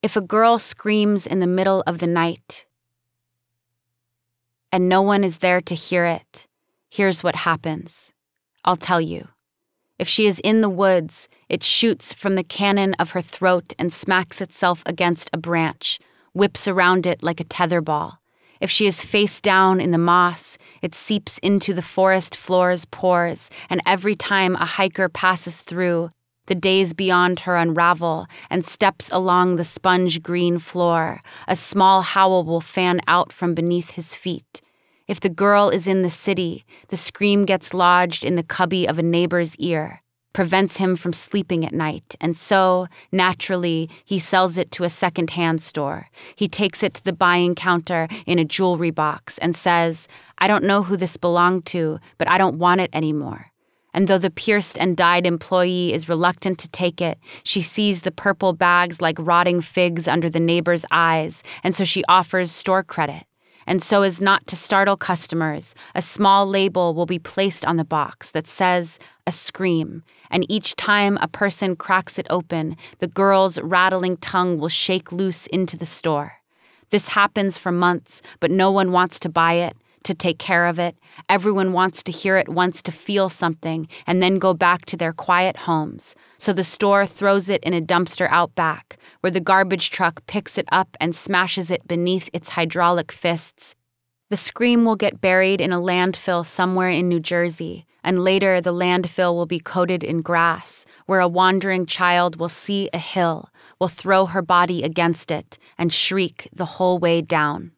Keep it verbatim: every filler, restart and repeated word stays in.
If a girl screams in the middle of the night and no one is there to hear it, here's what happens. I'll tell you. If she is in the woods, it shoots from the cannon of her throat and smacks itself against a branch, whips around it like a tetherball. If she is face down in the moss, it seeps into the forest floor's pores, and every time a hiker passes through, the days beyond her unravel and steps along the sponge-green floor. A small howl will fan out from beneath his feet. If the girl is in the city, the scream gets lodged in the cubby of a neighbor's ear, prevents him from sleeping at night, and so, naturally, he sells it to a second-hand store. He takes it to the buying counter in a jewelry box and says, "I don't know who this belonged to, but I don't want it anymore." And though the pierced and dyed employee is reluctant to take it, she sees the purple bags like rotting figs under the neighbor's eyes, and so she offers store credit. And so as not to startle customers, a small label will be placed on the box that says, "A scream," and each time a person cracks it open, the girl's rattling tongue will shake loose into the store. This happens for months, but no one wants to buy it, to take care of it. Everyone wants to hear it, wants to feel something, and then go back to their quiet homes. So the store throws it in a dumpster out back, where the garbage truck picks it up and smashes it beneath its hydraulic fists. The scream will get buried in a landfill somewhere in New Jersey, and later the landfill will be coated in grass, where a wandering child will see a hill, will throw her body against it, and shriek the whole way down.